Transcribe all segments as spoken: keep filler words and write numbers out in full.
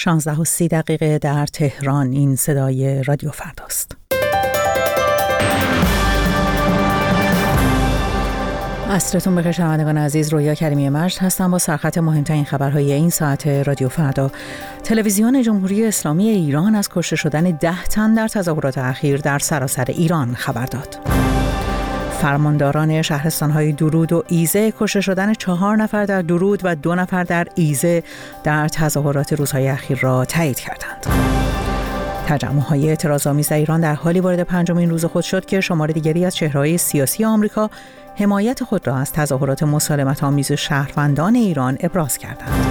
شانزده و سی دقیقه در تهران. این صدای رادیو فرداست. عصرتون بخیر شنوندگان عزیز. رویا کریمی مجد هستم با سرخط مهمترین خبرهای این ساعت رادیو فردا. تلویزیون جمهوری اسلامی ایران از کشته شدن ده تن در تظاهرات اخیر در سراسر ایران خبر داد. فرمانداران شهرستان‌های درود و ایزه کشته شدن چهار نفر در درود و دو نفر در ایزه در تظاهرات روزهای اخیر را تایید کردند. تجمع‌های اعتراض‌آمیز در ایران در حالی وارد پنجمین روز خود شد که شمار دیگری از چهره‌های سیاسی آمریکا حمایت خود را از تظاهرات مسالمت‌آمیز شهروندان ایران ابراز کردند.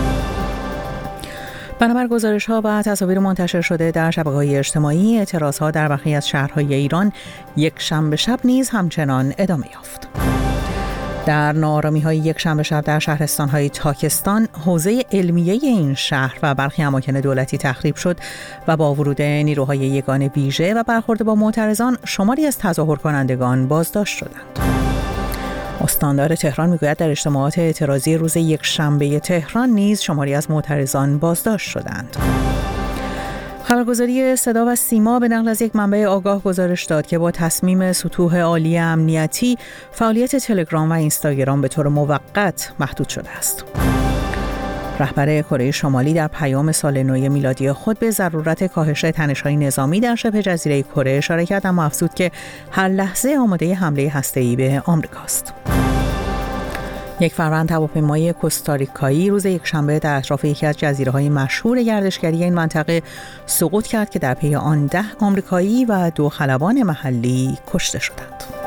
بنابر گزارش‌ها و تصاویر منتشر شده در شبکه‌های اجتماعی، اعتراض‌ها در برخی از شهرهای ایران یک شنبه شب نیز همچنان ادامه یافت. در ناآرامی‌های یک شنبه شب در شهرستان‌های تاکستان، حوزه علمیه این شهر و برخی اماکن دولتی تخریب شد و با ورود نیروهای یگان ویژه و برخورد با معترضان، شماری از تظاهر کنندگان بازداشت شدند. استاندار تهران میگوید در اجتماعات اعتراضی روز یک شنبه تهران نیز شماری از معترضان بازداشت شدند. خبرگزاری صدا و سیما به نقل از یک منبع آگاه گزارش داد که با تصمیم سطوح عالی امنیتی فعالیت تلگرام و اینستاگرام به طور موقت محدود شده است. رهبر کره شمالی در پیام سال نو میلادی خود به ضرورت کاهش تنش‌های نظامی در شبه جزیره کره اشاره کرد، اما افزود که هر لحظه آماده حمله هسته‌ای به آمریکاست. یک فروند هواپیمای کوستاریکایی روز یکشنبه در اطراف یکی از جزیره‌های مشهور گردشگری این منطقه سقوط کرد که در پی آن ده آمریکایی و دو خلبان محلی کشته شدند.